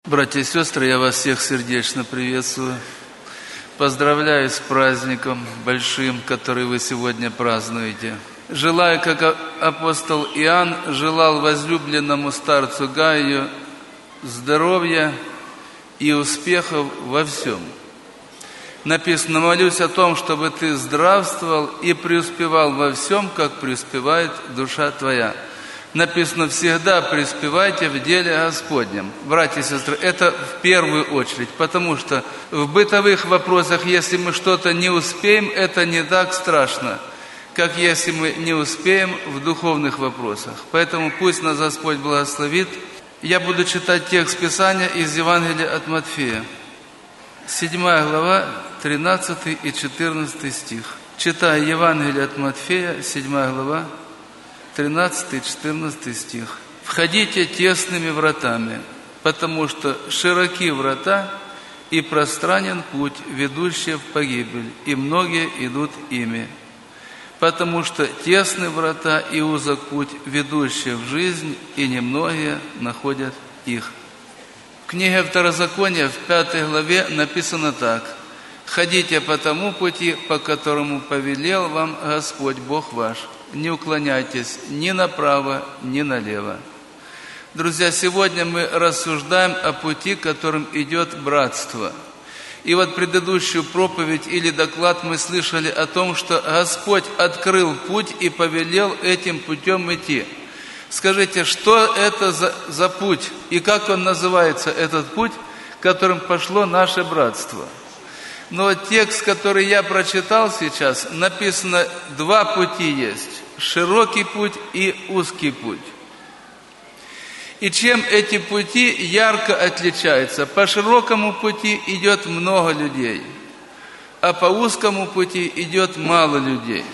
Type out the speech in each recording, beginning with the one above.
Братья и сестры, я вас всех сердечно приветствую. Поздравляю с праздником большим, который вы сегодня празднуете. Желаю, как апостол Иоанн желал возлюбленному старцу Гаю, здоровья и успехов во всем. Написано: молюсь о том, чтобы ты здравствовал и преуспевал во всем, как преуспевает душа твоя. Написано: всегда преуспевайте в деле Господнем. Братья и сестры, это в первую очередь, потому что в бытовых вопросах, если мы что-то не успеем, это не так страшно, как если мы не успеем в духовных вопросах. Поэтому пусть нас Господь благословит. Я буду читать текст Писания из Евангелия от Матфея, 7 глава, 13 и 14 стих. Читаю Евангелие от Матфея, 7 глава, 13 и 14 стих. «Входите тесными вратами, потому что широки врата и пространен путь, ведущий в погибель, и многие идут ими. Потому что тесны врата и узок путь, ведущий в жизнь, и немногие находят их». В книге Второзакония, в 5 главе написано так: «Ходите по тому пути, по которому повелел вам Господь Бог ваш. Не уклоняйтесь ни направо, ни налево». Друзья, сегодня мы рассуждаем о пути, которым идет братство. И вот предыдущую проповедь или доклад мы слышали о том, что Господь открыл путь и повелел этим путем идти. Скажите, что это за путь и как он называется, этот путь, которым пошло наше братство? Но текст, который я прочитал сейчас, написано: два пути есть. Широкий путь и узкий путь. И чем эти пути ярко отличаются? По широкому пути идет много людей, а по узкому пути идет мало людей.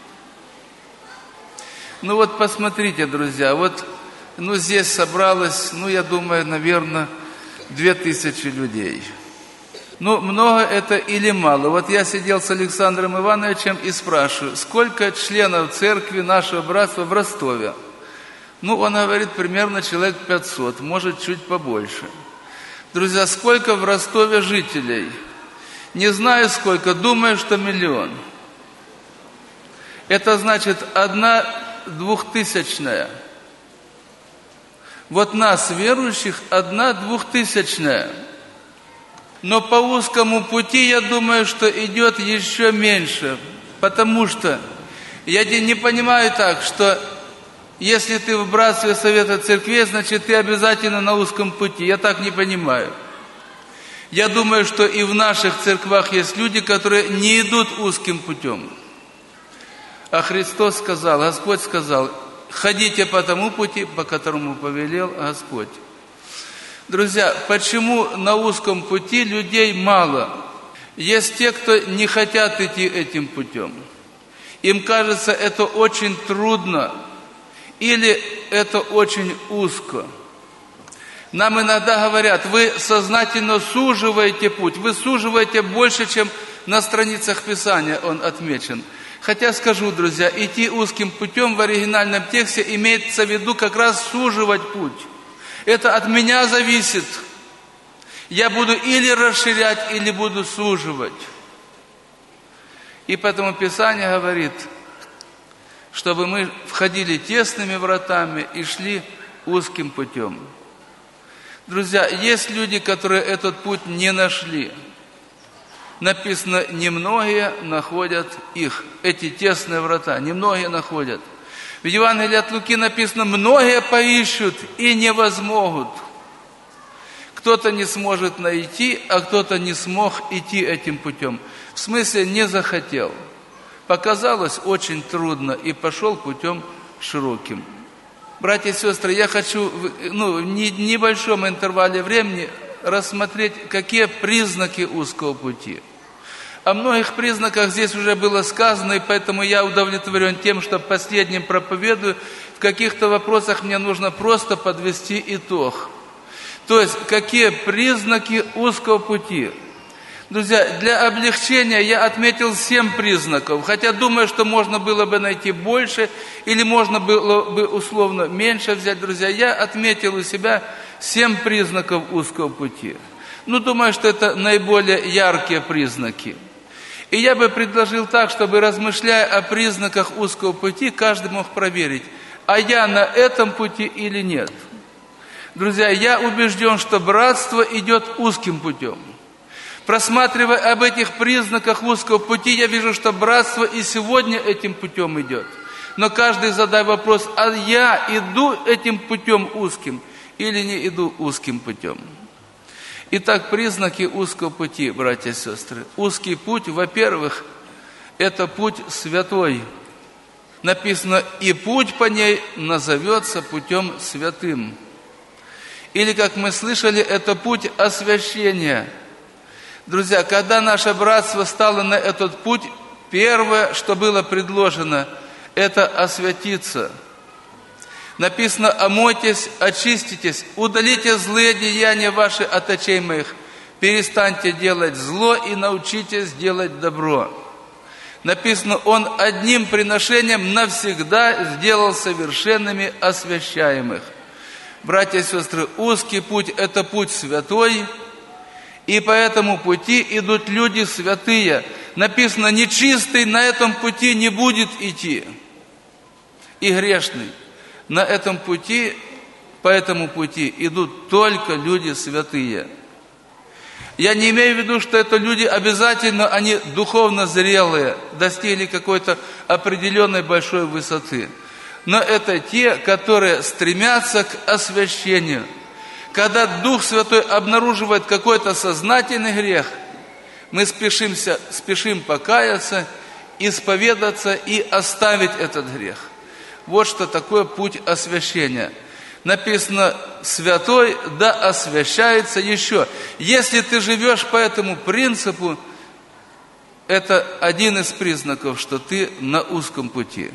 Ну вот посмотрите, друзья, здесь собралось, я думаю, наверное, 2000 людей. Много это или мало? Вот я сидел с Александром Ивановичем и спрашиваю: сколько членов церкви нашего братства в Ростове? Он говорит, примерно человек 500, может, чуть побольше. Друзья, сколько в Ростове жителей? Не знаю сколько, думаю, что 1 000 000. Это значит 1/2000. Вот нас, верующих, 1/2000. Но по узкому пути, я думаю, что идет еще меньше. Потому что я не понимаю так, что если ты в братстве Совета Церквей, значит, ты обязательно на узком пути. Я так не понимаю. Я думаю, что и в наших церквах есть люди, которые не идут узким путем. А Христос сказал, Господь сказал: ходите по тому пути, по которому повелел Господь. Друзья, почему на узком пути людей мало? Есть те, кто не хотят идти этим путем. Им кажется, это очень трудно, или это очень узко. Нам иногда говорят: вы сознательно суживаете путь, вы суживаете больше, чем на страницах Писания он отмечен. Хотя скажу, друзья, идти узким путем в оригинальном тексте имеется в виду как раз суживать путь. Это от меня зависит. Я буду или расширять, или буду суживать. И поэтому Писание говорит, чтобы мы входили тесными вратами и шли узким путем. Друзья, есть люди, которые этот путь не нашли. Написано: немногие находят их, эти тесные врата, немногие находят. В Евангелии от Луки написано: многие поищут и не возмогут. Кто-то не сможет найти, а кто-то не смог идти этим путем. В смысле, не захотел. Показалось очень трудно и пошел путем широким. Братья и сестры, я хочу в небольшом интервале времени рассмотреть, какие признаки узкого пути. О многих признаках здесь уже было сказано, и поэтому я удовлетворен тем, что последним проповедую. В каких-то вопросах мне нужно просто подвести итог. То есть, какие признаки узкого пути? Друзья, для облегчения я отметил 7 признаков, хотя думаю, что можно было бы найти больше, или можно было бы условно меньше взять. Друзья, я отметил у себя 7 признаков узкого пути. Думаю, что это наиболее яркие признаки. И я бы предложил так, чтобы, размышляя о признаках узкого пути, каждый мог проверить, а я на этом пути или нет. Друзья, я убежден, что братство идет узким путем. Просматривая об этих признаках узкого пути, я вижу, что братство и сегодня этим путем идет. Но каждый задает вопрос, а я иду этим путем узким или не иду узким путем? Итак, признаки узкого пути, братья и сестры. Узкий путь, во-первых, это путь святой. Написано, и путь по ней назовется путем святым. Или, как мы слышали, это путь освящения. Друзья, когда наше братство стало на этот путь, первое, что было предложено, это освятиться. Написано, омойтесь, очиститесь, удалите злые деяния ваши от очей моих, перестаньте делать зло и научитесь делать добро. Написано, Он одним приношением навсегда сделал совершенными освящаемых. Братья и сестры, узкий путь – это путь святой, и по этому пути идут люди святые. Написано, нечистый на этом пути не будет идти, и грешный. На этом пути, по этому пути идут только люди святые. Я не имею в виду, что это люди обязательно, они духовно зрелые, достигли какой-то определенной большой высоты. Но это те, которые стремятся к освящению. Когда Дух Святой обнаруживает какой-то сознательный грех, мы спешим покаяться, исповедаться и оставить этот грех. Вот что такое путь освящения. Написано, святой да освящается еще. Если ты живешь по этому принципу, это один из признаков, что ты на узком пути.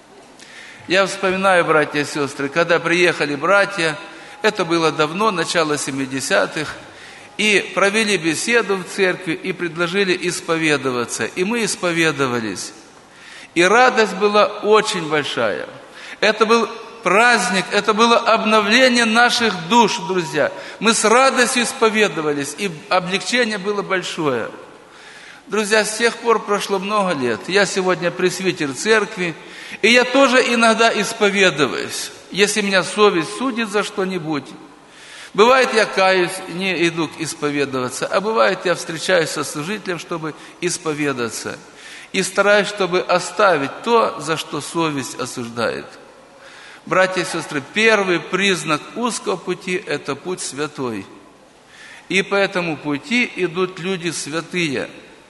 Я вспоминаю, братья и сестры, когда приехали братья, это было давно, начало 70-х, и провели беседу в церкви и предложили исповедоваться. И мы исповедовались. И радость была очень большая. Это был праздник, это было обновление наших душ, друзья. Мы с радостью исповедовались, и облегчение было большое. Друзья, с тех пор прошло много лет. Я сегодня пресвитер церкви, и я тоже иногда исповедуюсь, если меня совесть судит за что-нибудь. Бывает, я каюсь, не иду исповедоваться, а бывает, я встречаюсь со служителем, чтобы исповедаться. И стараюсь, чтобы оставить то, за что совесть осуждает. Братья и сестры, первый признак узкого пути – это путь святой. И по этому пути идут люди святые.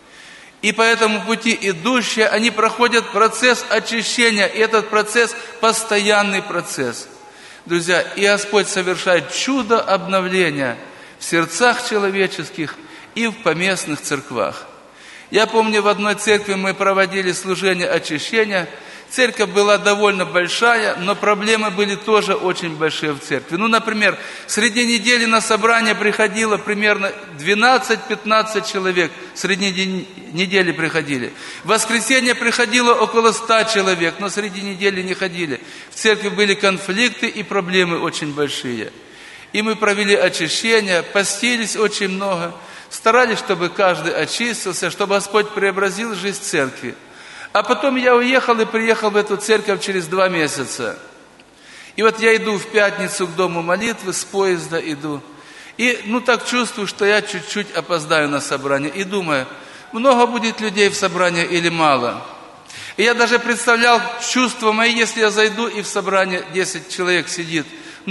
И по этому пути идущие, они проходят процесс очищения. И этот процесс – постоянный процесс. Друзья, и Господь совершает чудо обновления в сердцах человеческих и в поместных церквах. Я помню, в одной церкви мы проводили служение очищения. Церковь была довольно большая, но проблемы были тоже очень большие в церкви. Например, среди недели на собрание приходило примерно 12-15 человек. Среди недели приходили. В воскресенье приходило около 100 человек, но среди недели не ходили. В церкви были конфликты и проблемы очень большие. И мы провели очищение, постились очень много, старались, чтобы каждый очистился, чтобы Господь преобразил жизнь церкви. А потом я уехал и приехал в эту церковь через 2 месяца. И вот я иду в пятницу к дому молитвы, с поезда иду. И так чувствую, что я чуть-чуть опоздаю на собрание. И думаю, много будет людей в собрании или мало. И я даже представлял чувства мои, если я зайду и в собрании 10 человек сидит.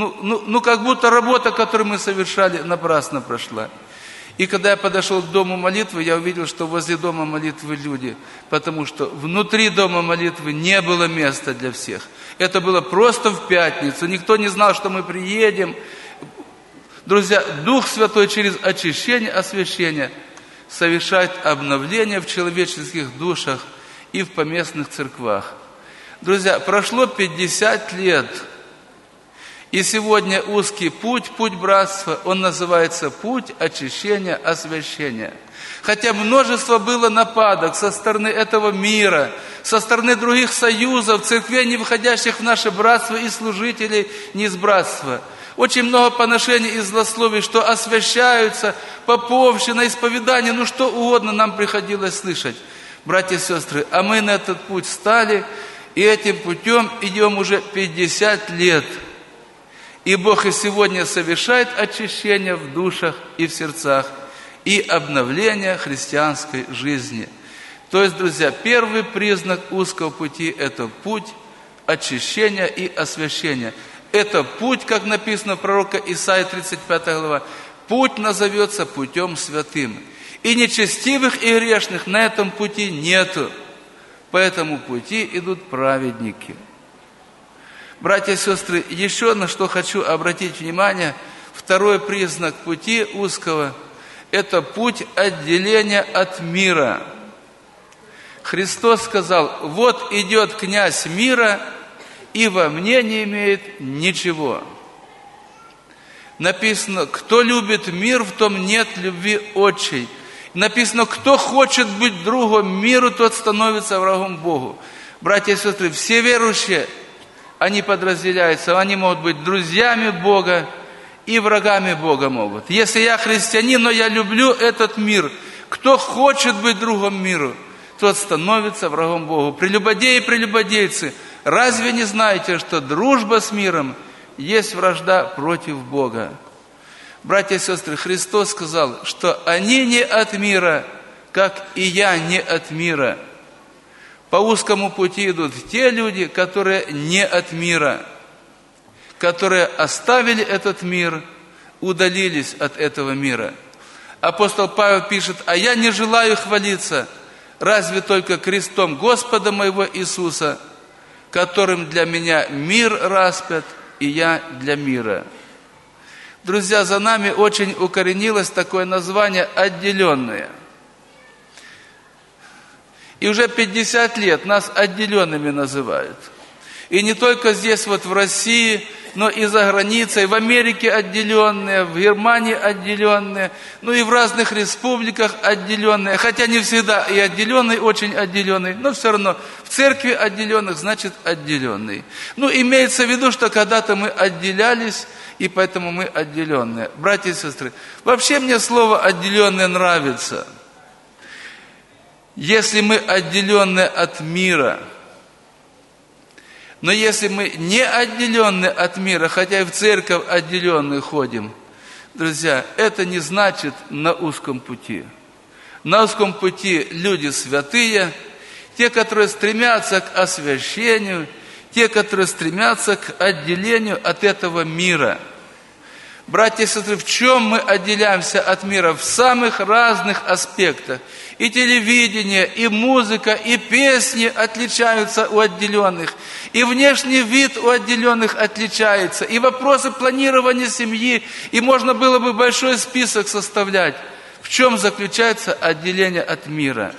Как будто работа, которую мы совершали, напрасно прошла. И когда я подошел к дому молитвы, я увидел, что возле дома молитвы люди, потому что внутри дома молитвы не было места для всех. Это было просто в пятницу, никто не знал, что мы приедем. Друзья, Дух Святой через очищение, освящение совершает обновление в человеческих душах и в поместных церквах. Друзья, прошло 50 лет. И сегодня узкий путь братства, он называется путь очищения, освящения. Хотя множество было нападок со стороны этого мира, со стороны других союзов, церквей, не входящих в наше братство, и служителей не из братства. Очень много поношений и злословий, что освящаются, поповщина, исповедание, ну что угодно нам приходилось слышать. Братья и сестры, а мы на этот путь стали, и этим путем идем уже 50 лет. И Бог и сегодня совершает очищение в душах и в сердцах, и обновление христианской жизни. То есть, друзья, первый признак узкого пути – это путь очищения и освящения. Это путь, как написано в пророка Исаии 35 глава, путь назовется путем святым. И нечестивых и грешных на этом пути нету. По этому пути идут праведники. Братья и сестры, еще на что хочу обратить внимание. Второй признак пути узкого – это путь отделения от мира. Христос сказал: вот идет князь мира, и во мне не имеет ничего. Написано: кто любит мир, в том нет любви отчей. Написано: кто хочет быть другом миру, тот становится врагом Богу. Братья и сестры, все верующие, они подразделяются, они могут быть друзьями Бога и врагами Бога могут. Если я христианин, но я люблю этот мир, кто хочет быть другом миру, тот становится врагом Богу. Прелюбодеи и прелюбодейцы, разве не знаете, что дружба с миром есть вражда против Бога? Братья и сестры, Христос сказал, что они не от мира, как и я не от мира. По узкому пути идут те люди, которые не от мира, которые оставили этот мир, удалились от этого мира. Апостол Павел пишет: а я не желаю хвалиться, разве только крестом Господа моего Иисуса, которым для меня мир распят, и я для мира. Друзья, за нами очень укоренилось такое название «отделенные». И уже 50 лет нас отделенными называют. И не только здесь, вот в России, но и за границей, в Америке отделенные, в Германии отделенные, ну и в разных республиках отделенные. Хотя не всегда и отделенный, очень отделенный, но все равно в церкви отделенных значит отделенный. Ну, имеется в виду, что когда-то мы отделялись, и поэтому мы отделенные. Братья и сестры, вообще мне слово «отделенные» нравится. Если мы отделенные от мира, но если мы не отделенные от мира, хотя и в церковь отделенные ходим, друзья, это не значит на узком пути. На узком пути люди святые, те, которые стремятся к освящению, те, которые стремятся к отделению от этого мира. Братья и сестры, в чем мы отделяемся от мира? В самых разных аспектах. И телевидение, и музыка, и песни отличаются у отделенных. И внешний вид у отделенных отличается. И вопросы планирования семьи. И можно было бы большой список составлять. В чем заключается отделение от мира?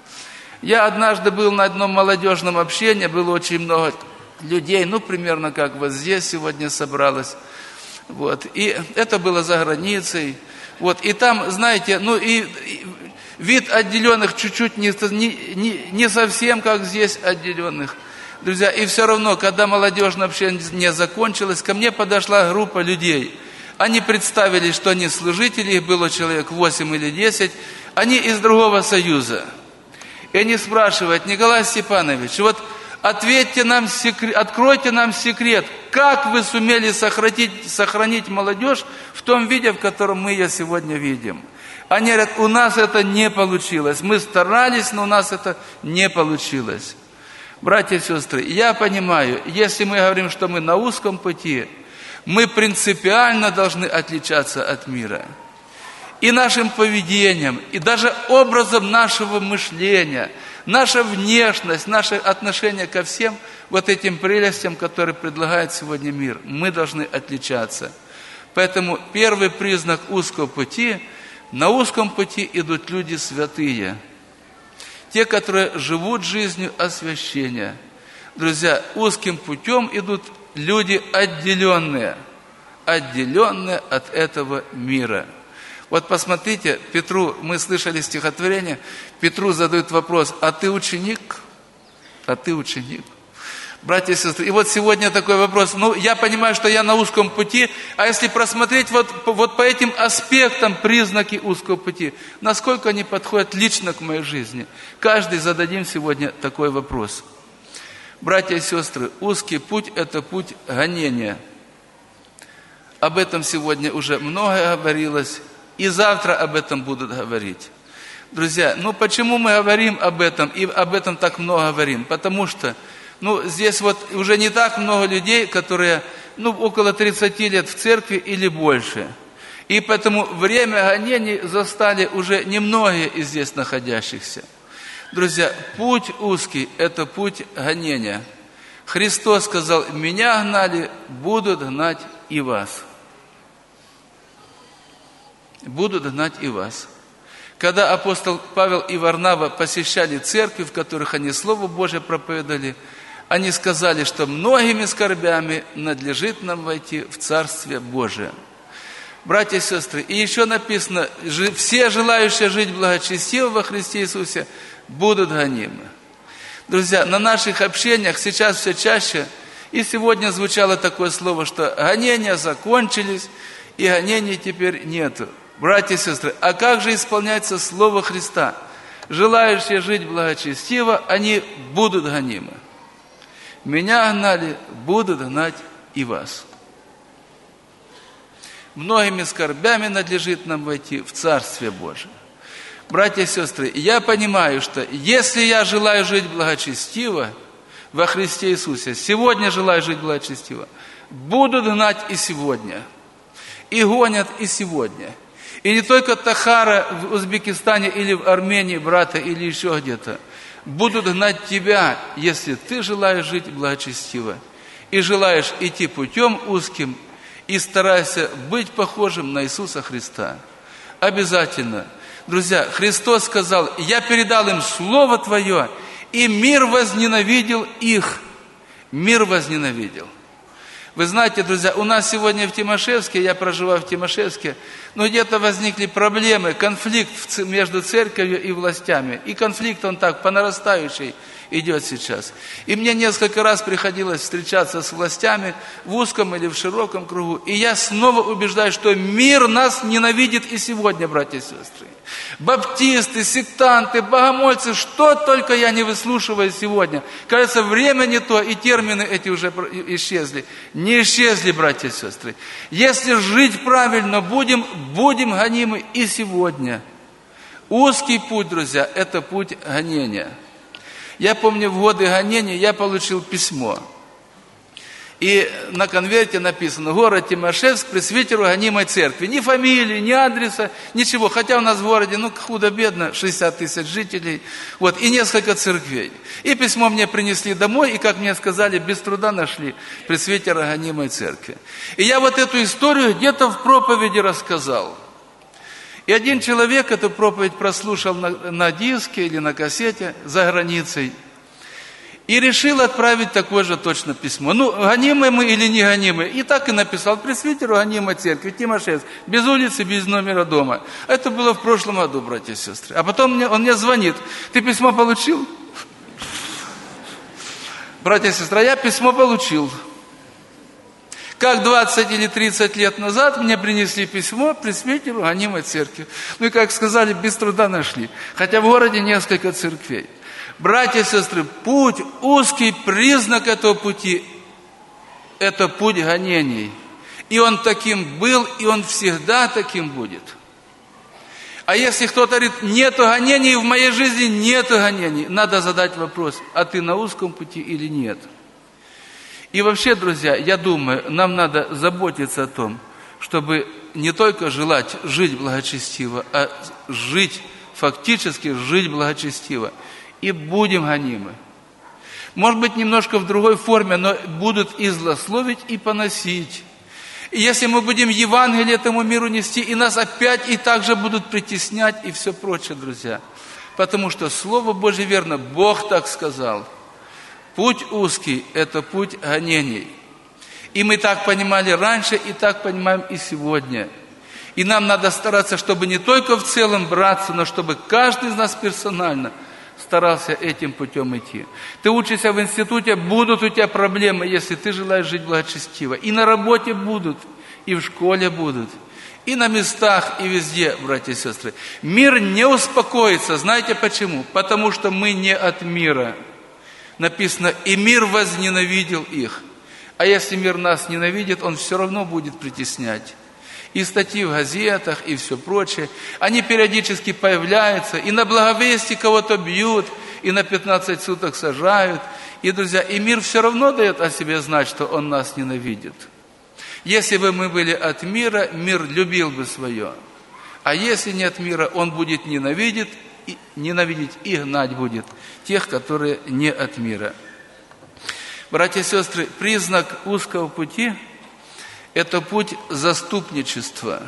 Я однажды был на одном молодежном общении, было очень много людей, ну, примерно как вот здесь сегодня собралось. Вот. И это было за границей. Вот. И там, знаете, ну и вид отделенных чуть-чуть не совсем как здесь отделенных. Друзья, и все равно, когда молодежное общение не закончилось, ко мне подошла группа людей. Они представили, что они служители, их было человек 8 или 10, они из другого союза. И они спрашивают: Николай Степанович, вот ответьте нам секрет, откройте нам секрет, как вы сумели сохранить молодежь в том виде, в котором мы ее сегодня видим. Они говорят: у нас это не получилось. Мы старались, но у нас это не получилось. Братья и сестры, я понимаю, если мы говорим, что мы на узком пути, мы принципиально должны отличаться от мира. И нашим поведением, и даже образом нашего мышления, наша внешность, наше отношение ко всем вот этим прелестям, которые предлагает сегодня мир, мы должны отличаться. Поэтому первый признак узкого пути: на узком пути идут люди святые, те, которые живут жизнью освящения. Друзья, узким путем идут люди отделенные от этого мира. Вот посмотрите, Петру, мы слышали стихотворение, Петру задают вопрос: а ты ученик? А ты ученик? Братья и сестры, и вот сегодня такой вопрос. Я понимаю, что я на узком пути, а если просмотреть вот по этим аспектам признаки узкого пути, насколько они подходят лично к моей жизни? Каждый зададим сегодня такой вопрос. Братья и сестры, узкий путь – это путь гонения. Об этом сегодня уже много говорилось, и завтра об этом будут говорить. Друзья, почему мы говорим об этом, и об этом так много говорим? Потому что, здесь вот уже не так много людей, которые, около 30 лет в церкви или больше. И поэтому время гонений застали уже немногие из здесь находящихся. Друзья, путь узкий – это путь гонения. Христос сказал: «Меня гнали, будут гнать и вас». Будут гнать и вас. Когда апостол Павел и Варнава посещали церкви, в которых они Слово Божие проповедовали, они сказали, что многими скорбями надлежит нам войти в Царствие Божие. Братья и сестры, и еще написано: все желающие жить благочестиво во Христе Иисусе будут гонимы. Друзья, на наших общениях сейчас все чаще, и сегодня звучало такое слово, что гонения закончились, и гонений теперь нету. Братья и сестры, а как же исполняется Слово Христа? Желающие жить благочестиво, они будут гонимы. Меня гнали, будут гнать и вас. Многими скорбями надлежит нам войти в Царствие Божие. Братья и сестры, я понимаю, что если я желаю жить благочестиво во Христе Иисусе, сегодня желаю жить благочестиво, будут гнать и сегодня, и гонят и сегодня. И не только Тахара в Узбекистане или в Армении, брата, или еще где-то. Будут гнать тебя, если ты желаешь жить благочестиво и желаешь идти путем узким и старайся быть похожим на Иисуса Христа. Обязательно. Друзья, Христос сказал: «Я передал им Слово Твое, и мир возненавидел их». Мир возненавидел. Вы знаете, друзья, у нас сегодня в Тимошевске, я проживаю в Тимошевске, где-то возникли проблемы, конфликт между церковью и властями. И конфликт, он так, по нарастающей идет сейчас. И мне несколько раз приходилось встречаться с властями в узком или в широком кругу. И я снова убеждаюсь, что мир нас ненавидит и сегодня, братья и сестры. Баптисты, сектанты, богомольцы, что только я не выслушиваю сегодня. Кажется, время не то, и термины эти уже исчезли. Не исчезли, братья и сестры. Если жить правильно будем гонимы и сегодня. Узкий путь, друзья, это путь гонения. Я помню, в годы гонений я получил письмо. И на конверте написано: город Тимошевск, пресвитеру гонимой церкви. Ни фамилии, ни адреса, ничего. Хотя у нас в городе, худо-бедно, 60 тысяч жителей. И несколько церквей. И письмо мне принесли домой, и, как мне сказали, без труда нашли пресвитера гонимой церкви. И я эту историю где-то в проповеди рассказал. И один человек эту проповедь прослушал на диске или на кассете за границей. И решил отправить такое же точно письмо. Гонимы мы или не гонимы? И так и написал: пресвитеру гонимой церкви, Тимошевск, без улицы, без номера дома. Это было в прошлом году, братья и сестры. А потом он мне звонит: ты письмо получил? Братья и сестры, я письмо получил. Как 20 или 30 лет назад мне принесли письмо пресвитеру гонимой церкви. И, как сказали, без труда нашли. Хотя в городе несколько церквей. Братья и сестры, путь узкий, признак этого пути – это путь гонений. И он таким был, и он всегда таким будет. А если кто-то говорит: нету гонений, в моей жизни нету гонений, надо задать вопрос: а ты на узком пути или нет? И вообще, друзья, я думаю, нам надо заботиться о том, чтобы не только желать жить благочестиво, а фактически жить благочестиво. И будем гонимы. Может быть, немножко в другой форме, но будут и злословить, и поносить. И если мы будем Евангелие этому миру нести, и нас опять и также будут притеснять, и все прочее, друзья. Потому что Слово Божье верно, Бог так сказал. Путь узкий – это путь гонений. И мы так понимали раньше, и так понимаем и сегодня. И нам надо стараться, чтобы не только в целом браться, но чтобы каждый из нас персонально старался этим путем идти. Ты учишься в институте, будут у тебя проблемы, если ты желаешь жить благочестиво. И на работе будут, и в школе будут, и на местах, и везде, братья и сестры. Мир не успокоится. Знаете почему? Потому что мы не от мира. Написано, и мир возненавидел их. А если мир нас ненавидит, он все равно будет притеснять. И статьи в газетах, и все прочее, они периодически появляются, и на благовестии кого-то бьют, и на 15 суток сажают. И, друзья, и мир все равно дает о себе знать, что он нас ненавидит. Если бы мы были от мира, мир любил бы свое. А если нет мира, он будет ненавидеть и гнать будет тех, которые не от мира. Братья и сестры, признак узкого пути – это путь заступничества.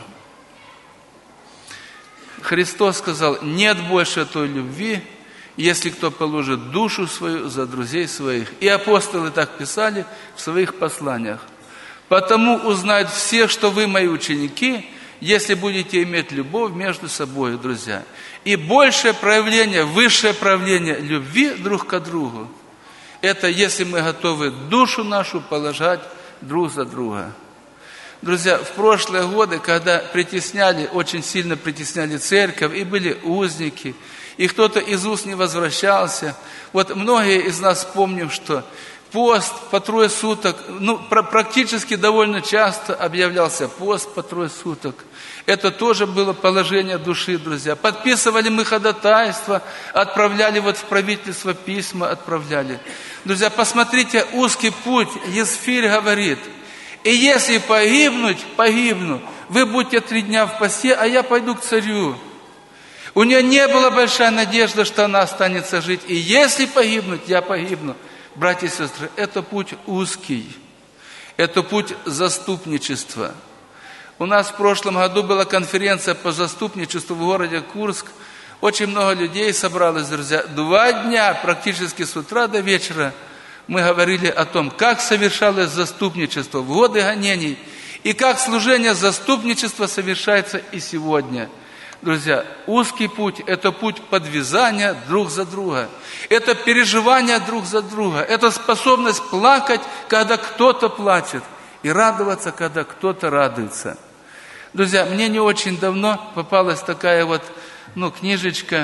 Христос сказал, нет больше той любви, если кто положит душу свою за друзей своих. И апостолы так писали в своих посланиях. Потому узнают все, что вы мои ученики, если будете иметь любовь между собой, друзья. И большее проявление, высшее проявление любви друг к другу, это если мы готовы душу нашу положить друг за друга. Друзья, в прошлые годы, когда очень сильно притесняли церковь, и были узники, и кто-то из уз не возвращался, вот многие из нас помним, что пост по 3 суток, практически довольно часто объявлялся пост по 3 суток. Это тоже было положение души, друзья. Подписывали мы ходатайство, отправляли в правительство письма, отправляли. Друзья, посмотрите, узкий путь, Есфирь говорит, и если погибну, вы будете 3 дня в посте, а я пойду к царю. У нее не была большая надежда, что она останется жить. И если погибнуть, я погибну. Братья и сестры, это путь узкий. Это путь заступничества. У нас в прошлом году была конференция по заступничеству в городе Курск. Очень много людей собралось, друзья. 2 дня, практически с утра до вечера, мы говорили о том, как совершалось заступничество в годы гонений, и как служение заступничества совершается и сегодня. Друзья, узкий путь – это путь подвязания друг за друга. Это переживание друг за друга. Это способность плакать, когда кто-то плачет, и радоваться, когда кто-то радуется. Друзья, мне не очень давно попалась такая книжечка,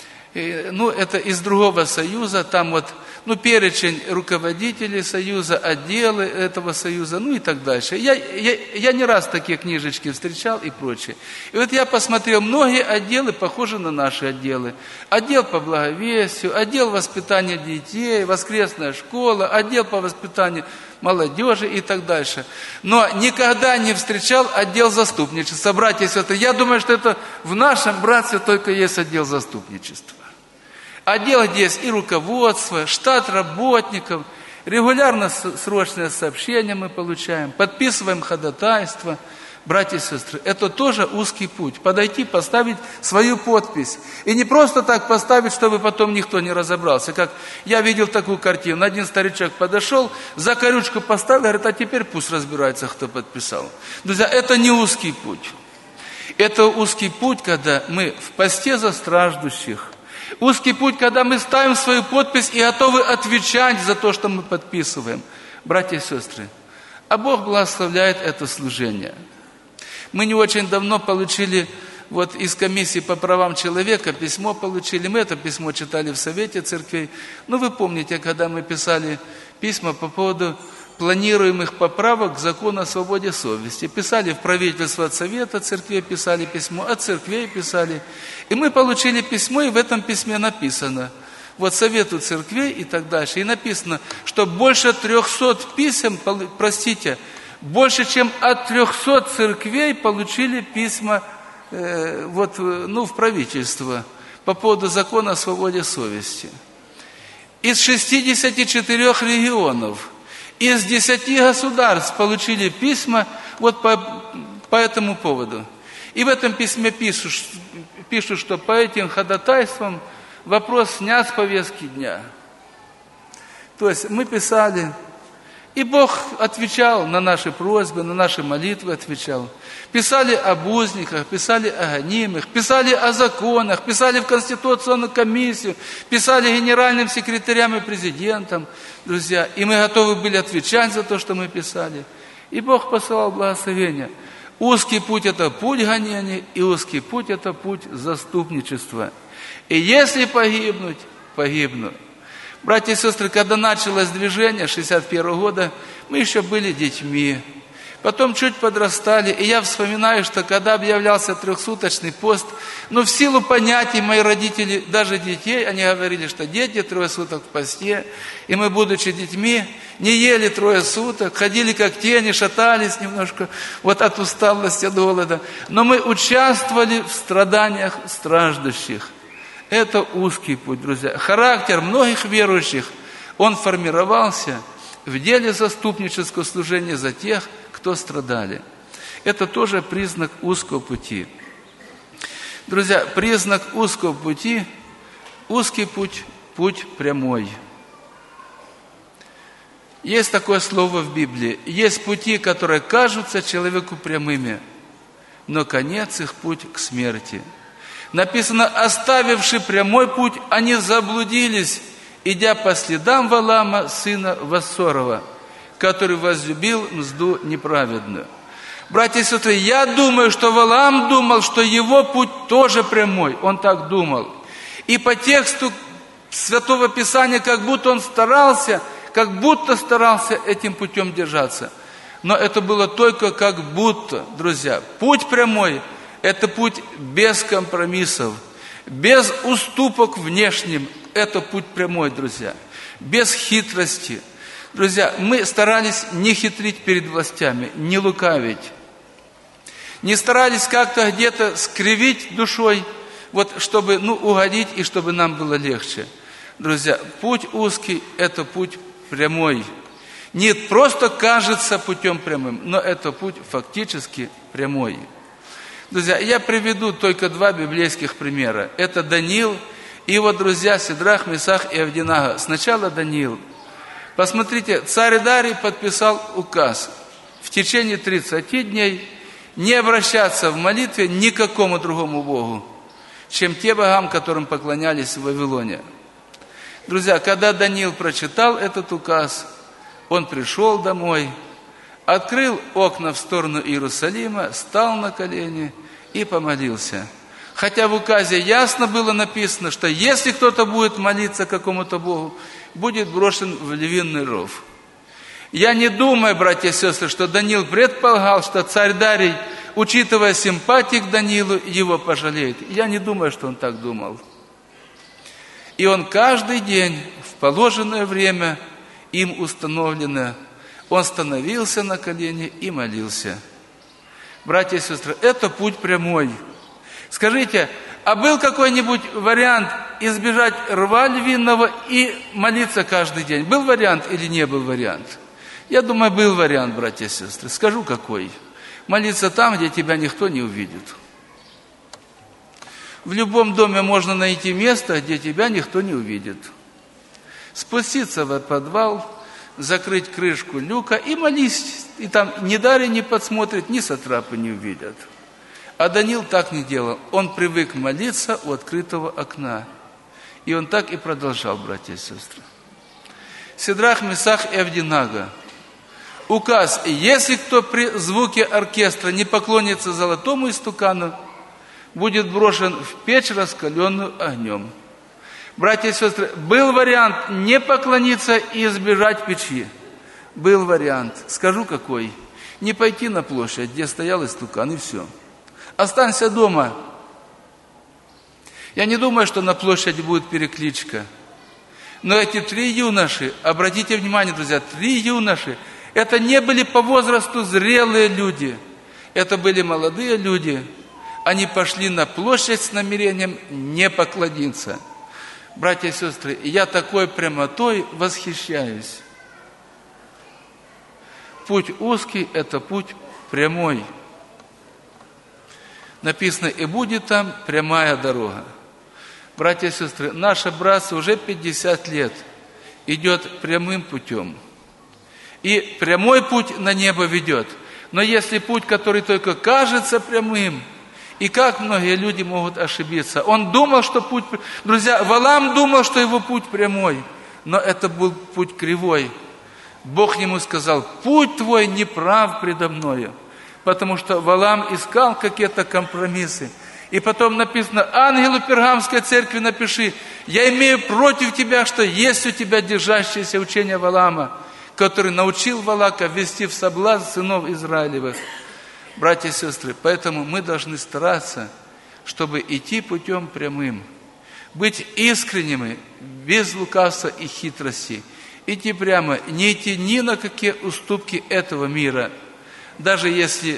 это из другого союза, там перечень руководителей союза, отделы этого союза, и так дальше. Я не раз такие книжечки встречал и прочее. И я посмотрел, многие отделы похожи на наши отделы. Отдел по благовестию, отдел воспитания детей, воскресная школа, отдел по воспитанию молодежи и так дальше. Но никогда не встречал отдел заступничества. Братья и сестры, я думаю, что это в нашем братстве только есть отдел заступничества. Отдел, где есть и руководство, штат работников, регулярно срочные сообщения мы получаем, подписываем ходатайство. Братья и сестры, это тоже узкий путь. Подойти, поставить свою подпись. И не просто так поставить, чтобы потом никто не разобрался. Как я видел такую картину. Один старичок подошел, за корючку поставил, говорит, а теперь пусть разбирается, кто подписал. Друзья, это не узкий путь. Это узкий путь, когда мы в посте за страждущих. Узкий путь, когда мы ставим свою подпись и готовы отвечать за то, что мы подписываем. Братья и сестры, а Бог благословляет это служение. Мы не очень давно получили из комиссии по правам человека письмо получили. Мы это письмо читали в Совете Церквей. Вы помните, когда мы писали письма по поводу планируемых поправок к закону о свободе совести. Писали в правительство от Совета Церквей, писали письмо, от церквей писали. И мы получили письмо, и в этом письме написано, Совету Церквей и так дальше. И написано, что больше 300 писем, больше чем от 300 церквей получили письма в правительство по поводу закона о свободе совести. Из 64 регионов, из 10 государств получили письма по этому поводу. И в этом письме пишут, что по этим ходатайствам вопрос снят с повестки дня. То есть мы писали, И Бог отвечал на наши просьбы, на наши молитвы отвечал. Писали об узниках, писали о гонимых, писали о законах, писали в Конституционную комиссию, писали генеральным секретарям и президентам, друзья. И мы готовы были отвечать за то, что мы писали. И Бог посылал благословения. Узкий путь – это путь гонения, и узкий путь – это путь заступничества. И если погибнуть, погибну. Братья и сестры, когда началось движение 1961 года, мы еще были детьми. Потом чуть подрастали, и я вспоминаю, что когда объявлялся 300-суточный пост, в силу понятий мои родители, даже детей, они говорили, что дети 3 суток в посте, и мы, будучи детьми, не ели 3 суток, ходили как тени, шатались немножко от усталости, от голода. Но мы участвовали в страданиях страждущих. Это узкий путь, друзья. Характер многих верующих, он формировался в деле заступнического служения за тех, кто страдали. Это тоже признак узкого пути. Друзья, признак узкого пути, узкий путь, путь прямой. Есть такое слово в Библии. Есть пути, которые кажутся человеку прямыми, но конец их путь к смерти. Написано, оставивши прямой путь, они заблудились, идя по следам Валаама, сына Вассорова, который возлюбил мзду неправедную. Братья и сестры, я думаю, что Валаам думал, что его путь тоже прямой. Он так думал. И по тексту Святого Писания, как будто он старался этим путем держаться. Но это было только как будто, друзья. Путь прямой – это путь без компромиссов, без уступок внешним. Это путь прямой, друзья. Без хитрости. Друзья, мы старались не хитрить перед властями, не лукавить. Не старались как-то где-то скривить душой, чтобы угодить и чтобы нам было легче. Друзья, путь узкий – это путь прямой. Не просто кажется путем прямым, но это путь фактически прямой. Друзья, я приведу только 2 библейских примера. Это Даниил и его друзья Сидрах, Месах и Авденаго. Сначала Даниил. Посмотрите, царь Дарий подписал указ в течение 30 дней не обращаться в молитве ни к какому другому богу, чем те богам, которым поклонялись в Вавилоне. Друзья, когда Даниил прочитал этот указ, он пришел домой, открыл окна в сторону Иерусалима, стал на колени и помолился. Хотя в указе ясно было написано, что если кто-то будет молиться какому-то Богу, будет брошен в львиный ров. Я не думаю, братья и сестры, что Даниил предполагал, что царь Дарий, учитывая симпатии к Даниилу, его пожалеет. Я не думаю, что он так думал. И он каждый день в положенное время, им установленное, он становился на колени и молился. Братья и сестры, это путь прямой. Скажите, а был какой-нибудь вариант избежать рва львиного и молиться каждый день? Был вариант или не был вариант? Я думаю, был вариант, братья и сестры. Скажу, какой. Молиться там, где тебя никто не увидит. В любом доме можно найти место, где тебя никто не увидит. Спуститься в подвал, закрыть крышку люка и молись. И там ни Дарий не подсмотрит, ни сатрапы не увидят. А Даниил так не делал. Он привык молиться у открытого окна. И он так и продолжал, братья и сестры. Сидрах, Месах и Авденаго. Указ: если кто при звуке оркестра не поклонится золотому истукану, будет брошен в печь, раскаленную огнем. Братья и сестры, был вариант не поклониться и избежать печи. Был вариант. Скажу, какой. Не пойти на площадь, где стоял истукан, и все. Останься дома. Я не думаю, что на площади будет перекличка. Но эти 3 юноши, обратите внимание, друзья, 3 юноши, это не были по возрасту зрелые люди. Это были молодые люди. Они пошли на площадь с намерением не поклониться. Братья и сестры, я такой прямотой восхищаюсь. Путь узкий – это путь прямой. Написано, и будет там прямая дорога. Братья и сестры, наше братство уже 50 лет идет прямым путем. И прямой путь на небо ведет. Но если путь, который только кажется прямым, и как многие люди могут ошибиться. Он думал, что путь... Друзья, Валаам думал, что его путь прямой, но это был путь кривой. Бог ему сказал: путь твой неправ предо мною. Потому что Валаам искал какие-то компромиссы. И потом написано: ангелу Пергамской церкви напиши: я имею против тебя, что есть у тебя держащееся учение Валаама, который научил Валака ввести в соблазн сынов Израилевых. Братья и сестры, поэтому мы должны стараться, чтобы идти путем прямым, быть искренними, без лукавства и хитрости, идти прямо, не идти ни на какие уступки этого мира, даже если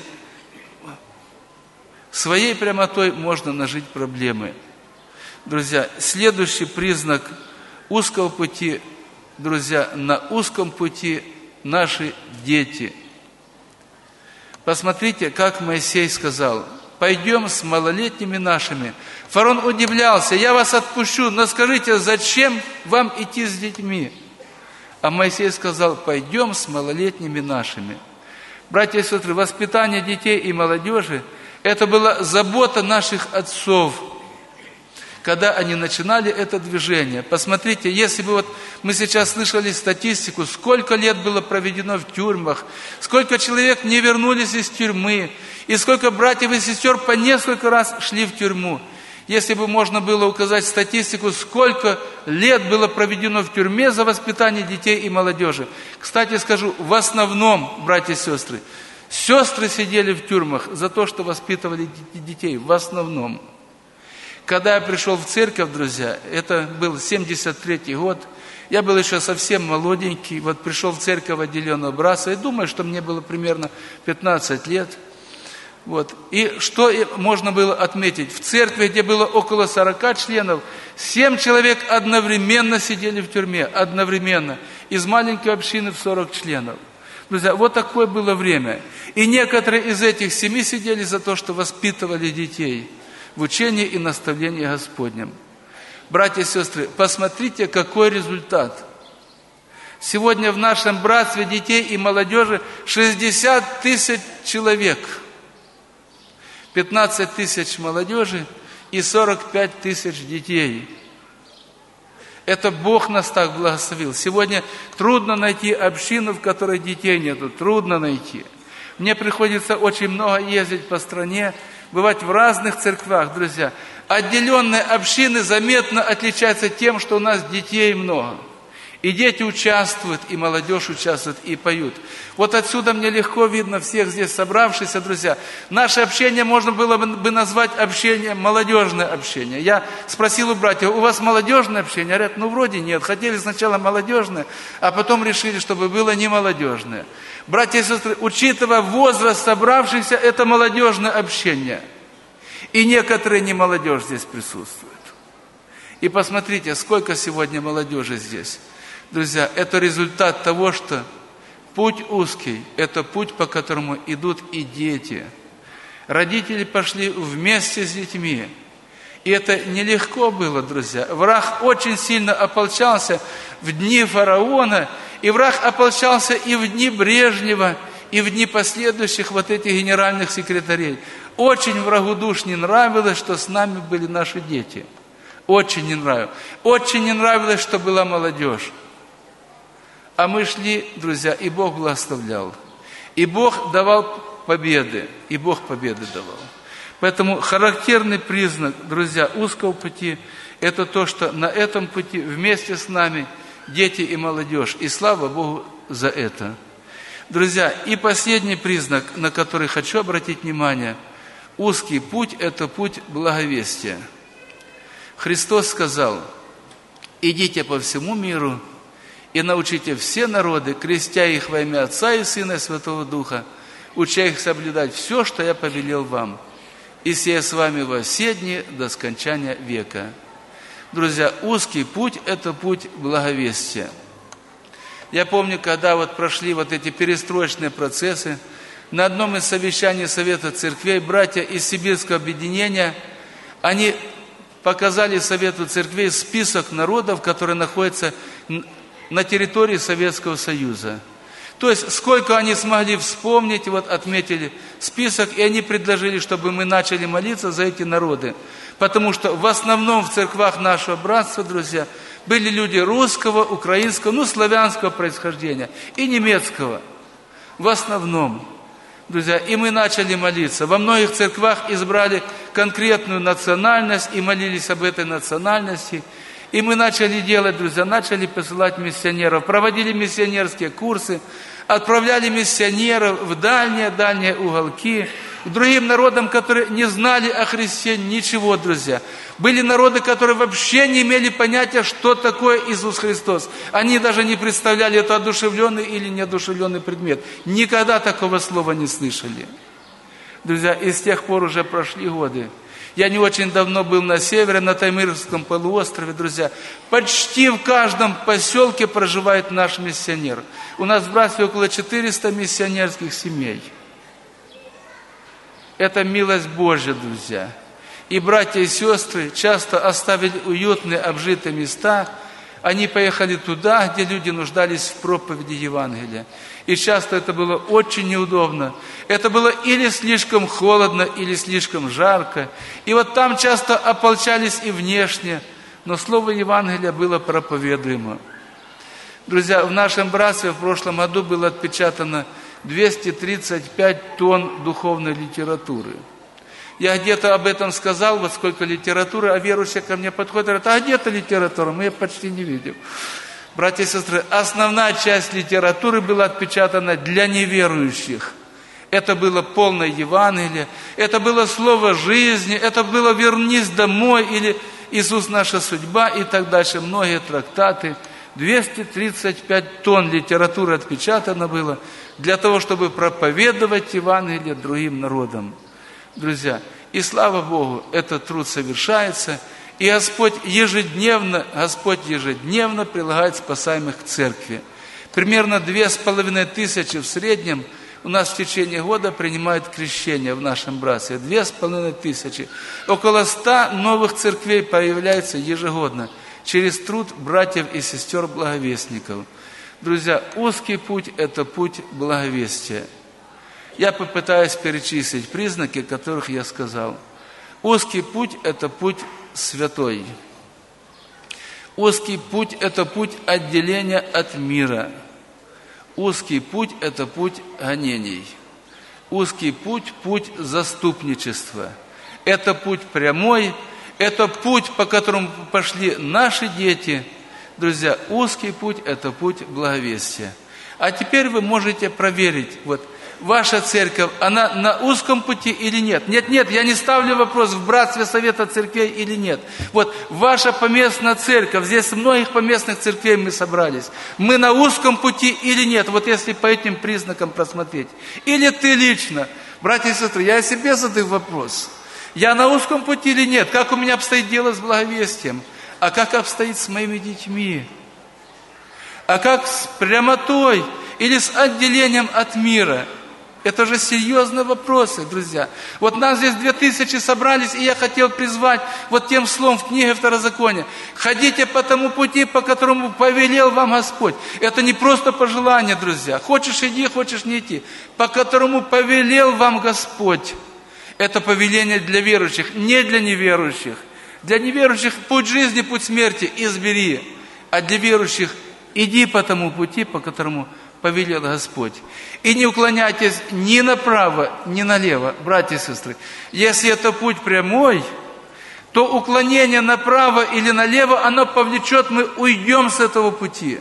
своей прямотой можно нажить проблемы. Друзья, следующий признак узкого пути, друзья, на узком пути наши дети. Посмотрите, как Моисей сказал: пойдем с малолетними нашими. Фараон удивлялся: я вас отпущу, но скажите, зачем вам идти с детьми? А Моисей сказал: пойдем с малолетними нашими. Братья и сестры, воспитание детей и молодежи – это была забота наших отцов, когда они начинали это движение. Посмотрите, если бы вот мы сейчас слышали статистику, сколько лет было проведено в тюрьмах, сколько человек не вернулись из тюрьмы, и сколько братьев и сестер по несколько раз шли в тюрьму. Если бы можно было указать статистику, сколько лет было проведено в тюрьме за воспитание детей и молодежи. Кстати скажу, в основном, братья и сестры, сестры сидели в тюрьмах за то, что воспитывали детей, в основном. Когда я пришел в церковь, друзья, это был 73-й год, я был еще совсем молоденький, вот пришел в церковь отделенного братства, и думаю, что мне было примерно 15 лет. Вот. И что можно было отметить? В церкви, где было около 40 членов, 7 человек одновременно сидели в тюрьме, одновременно, из маленькой общины в 40 членов. Друзья, вот такое было время. И некоторые из этих 7 сидели за то, что воспитывали детей в учении и наставлении Господнем. Братья и сестры, посмотрите, какой результат. Сегодня в нашем братстве детей и молодежи 60 тысяч человек, 15 тысяч молодежи и 45 тысяч детей. Это Бог нас так благословил. Сегодня трудно найти общину, в которой детей нету. Трудно найти. Мне приходится очень много ездить по стране, бывать в разных церквах, друзья. Отделенные общины заметно отличаются тем, что у нас детей много. И дети участвуют, и молодежь участвует, и поют. Вот отсюда мне легко видно всех здесь собравшихся, друзья. Наше общение можно было бы назвать общением, молодежное общение. Я спросил у братьев: у вас молодежное общение? Говорят: ну вроде нет. Хотели сначала молодежное, а потом решили, чтобы было не молодежное. Братья и сестры, учитывая возраст собравшихся, это молодежное общение. И некоторые не молодежь здесь присутствует. И посмотрите, сколько сегодня молодежи здесь. Друзья, это результат того, что путь узкий, это путь, по которому идут и дети. Родители пошли вместе с детьми. И это нелегко было, друзья. Враг очень сильно ополчался в дни фараона, и враг ополчался и в дни Брежнева, и в дни последующих вот этих генеральных секретарей. Очень врагу душ не нравилось, что с нами были наши дети. Очень не нравилось. Очень не нравилось, что была молодежь. А мы шли, друзья, и Бог благословлял. И Бог давал победы. И Бог победы давал. Поэтому характерный признак, друзья, узкого пути – это то, что на этом пути вместе с нами дети и молодежь. И слава Богу за это. Друзья, и последний признак, на который хочу обратить внимание. Узкий путь – это путь благовестия. Христос сказал: идите по всему миру и научите все народы, крестя их во имя Отца и Сына и Святого Духа, уча их соблюдать все, что я повелел вам, и сея с вами во все дни до скончания века. Друзья, узкий путь – это путь благовестия. Я помню, когда вот прошли вот эти перестроечные процессы, на одном из совещаний Совета Церквей братья из Сибирского объединения, они показали Совету Церквей список народов, которые находятся на территории Советского Союза. То есть, сколько они смогли вспомнить, вот отметили список, и они предложили, чтобы мы начали молиться за эти народы. Потому что в основном в церквах нашего братства, друзья, были люди русского, украинского, славянского происхождения и немецкого. В основном, друзья, и мы начали молиться. Во многих церквах избрали конкретную национальность и молились об этой национальности. И мы начали делать, друзья, начали посылать миссионеров, проводили миссионерские курсы, отправляли миссионеров в дальние уголки, к другим народам, которые не знали о Христе ничего, друзья. Были народы, которые вообще не имели понятия, что такое Иисус Христос. Они даже не представляли, это одушевленный или неодушевленный предмет. Никогда такого слова не слышали. Друзья, и с тех пор уже прошли годы. Я не очень давно был на севере, на Таймырском полуострове, друзья. Почти в каждом поселке проживает наш миссионер. У нас в братстве около 400 миссионерских семей. Это милость Божья, друзья. И братья и сестры часто оставили уютные, обжитые места. Они поехали туда, где люди нуждались в проповеди Евангелия. И часто это было очень неудобно. Это было или слишком холодно, или слишком жарко. И вот там часто ополчались и внешне. Но слово Евангелия было проповедуемо. Друзья, в нашем братстве в прошлом году было отпечатано 235 тонн духовной литературы. Я где-то об этом сказал, вот сколько литературы, а верующие ко мне подходят и говорят: а где эта литература? Мы ее почти не видим. Братья и сестры, основная часть литературы была отпечатана для неверующих. Это было полное Евангелие, это было слово жизни, это было «Вернись домой» или «Иисус наша судьба» и так дальше. Многие трактаты. 235 тонн литературы отпечатано было для того, чтобы проповедовать Евангелие другим народам. Друзья, и слава Богу, этот труд совершается, и Господь ежедневно прилагает спасаемых к церкви. Примерно 2500 в среднем у нас в течение года принимают крещение в нашем братстве. 2500. Около 100 новых церквей появляется ежегодно через труд братьев и сестер благовестников. Друзья, узкий путь – это путь благовестия. Я попытаюсь перечислить признаки, которых я сказал. Узкий путь – это путь святой. Узкий путь – это путь отделения от мира. Узкий путь – это путь гонений. Узкий путь – путь заступничества. Это путь прямой, это путь, по которому пошли наши дети. Друзья, узкий путь – это путь благовестия. А теперь вы можете проверить, ваша церковь, она на узком пути или нет? Нет, я не ставлю вопрос, в братстве совета церквей или нет. Ваша поместная церковь, здесь многих поместных церквей мы собрались. Мы на узком пути или нет? Если по этим признакам просмотреть. Или ты лично, братья и сестры, я себе задаю вопрос. Я на узком пути или нет? Как у меня обстоит дело с благовестием? А как обстоит с моими детьми? А как с прямотой или с отделением от мира? Это же серьезные вопросы, друзья. Нас здесь 2000 собрались, и я хотел призвать тем словом в книге Второзакония. Ходите по тому пути, по которому повелел вам Господь. Это не просто пожелание, друзья. Хочешь иди, хочешь не идти. По которому повелел вам Господь. Это повеление для верующих, не для неверующих. Для неверующих путь жизни, путь смерти избери. А для верующих иди по тому пути, по которому повелел Господь. И не уклоняйтесь ни направо, ни налево, братья и сестры. Если это путь прямой, то уклонение направо или налево, оно повлечет, мы уйдем с этого пути.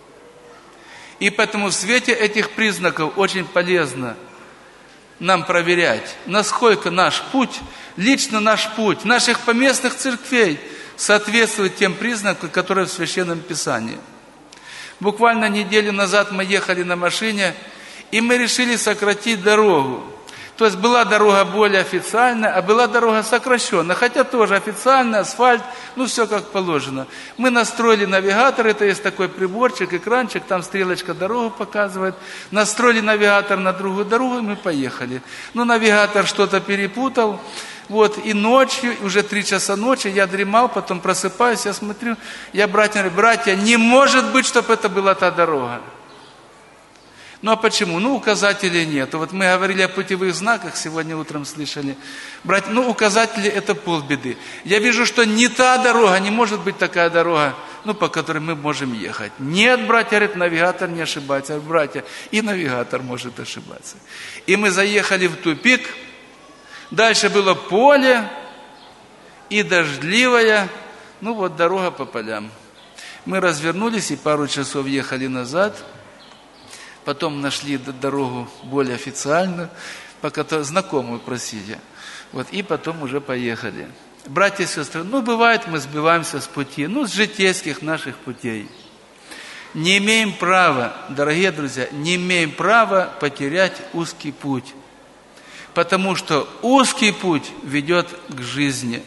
И поэтому в свете этих признаков очень полезно нам проверять, насколько наш путь, лично наш путь, наших поместных церквей соответствует тем признакам, которые в Священном Писании. Буквально неделю назад мы ехали на машине, и мы решили сократить дорогу. То есть была дорога более официальная, а была дорога сокращенная. Хотя тоже официальный асфальт, все как положено. Мы настроили навигатор, это есть такой приборчик, экранчик, там стрелочка дорогу показывает. Настроили навигатор на другую дорогу, и мы поехали. Навигатор что-то перепутал. И ночью, уже 3 часа ночи, я дремал, потом просыпаюсь, я смотрю, я братья, не может быть, чтобы это была та дорога. Ну а почему? Ну указателей нет. Вот мы говорили о путевых знаках, сегодня утром слышали. Братья, ну указатели это полбеды. Я вижу, что не та дорога, не может быть такая дорога, ну по которой мы можем ехать. Нет, братья, говорит, навигатор не ошибается. Братья, и навигатор может ошибаться. И мы заехали в тупик, дальше было поле и дождливая, ну вот дорога по полям. Мы развернулись и пару часов ехали назад. Потом нашли дорогу более официальную, по которой знакомую просили. Вот, и потом уже поехали. Братья и сестры, ну бывает, мы сбиваемся с пути, ну с житейских наших путей. Не имеем права, дорогие друзья, не имеем права потерять узкий путь. Потому что узкий путь ведет к жизни.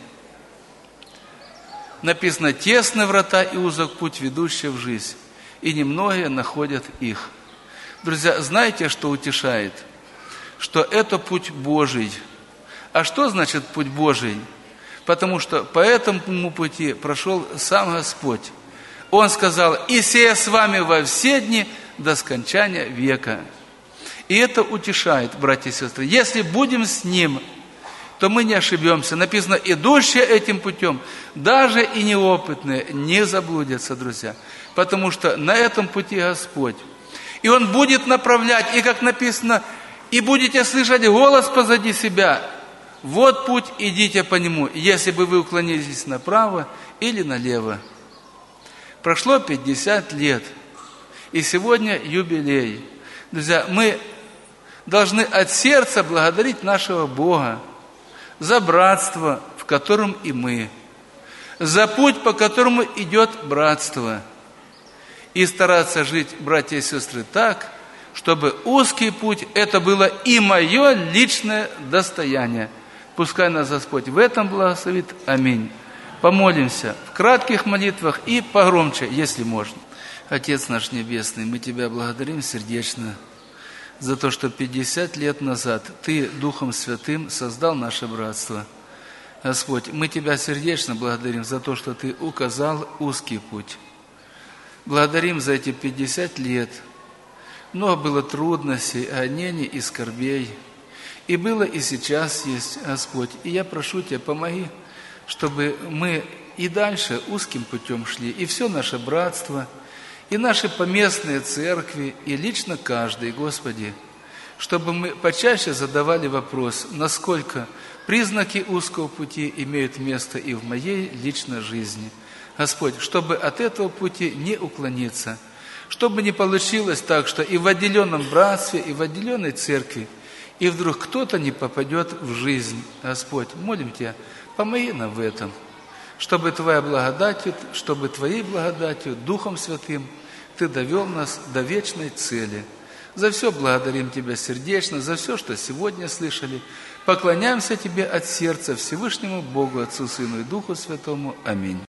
Написано, тесны врата и узок путь, ведущий в жизнь. И немногие находят их. Друзья, знаете, что утешает? Что это путь Божий. А что значит путь Божий? Потому что по этому пути прошел сам Господь. Он сказал, и сея с вами во все дни до скончания века. И это утешает, братья и сестры. Если будем с Ним, то мы не ошибемся. Написано, идущие этим путем, даже и неопытные, не заблудятся, друзья. Потому что на этом пути Господь. И Он будет направлять, и как написано, и будете слышать голос позади себя. Вот путь, идите по нему, если бы вы уклонились направо или налево. Прошло 50 лет, и сегодня юбилей. Друзья, мы должны от сердца благодарить нашего Бога за братство, в котором и мы, за путь, по которому идет братство. И стараться жить, братья и сестры, так, чтобы узкий путь, это было и мое личное достояние. Пускай нас Господь в этом благословит. Аминь. Помолимся в кратких молитвах и погромче, если можно. Отец наш Небесный, мы Тебя благодарим сердечно за то, что 50 лет назад Ты Духом Святым создал наше братство. Господь, мы Тебя сердечно благодарим за то, что Ты указал узкий путь. Благодарим за эти 50 лет. Много было трудностей, гонений и скорбей. И было, и сейчас есть, Господь. И я прошу Тебя, помоги, чтобы мы и дальше узким путем шли. И все наше братство, и наши поместные церкви, и лично каждый, Господи, чтобы мы почаще задавали вопрос, насколько признаки узкого пути имеют место и в моей личной жизни. Господь, чтобы от этого пути не уклониться, чтобы не получилось так, что и в отделенном братстве, и в отделенной церкви, и вдруг кто-то не попадет в жизнь. Господь, молим Тебя, помоги нам в этом, чтобы Твоя благодатью, чтобы Твоей благодатью, Духом Святым, Ты довел нас до вечной цели. За все благодарим Тебя сердечно, за все, что сегодня слышали. Поклоняемся Тебе от сердца Всевышнему Богу, Отцу, Сыну и Духу Святому. Аминь.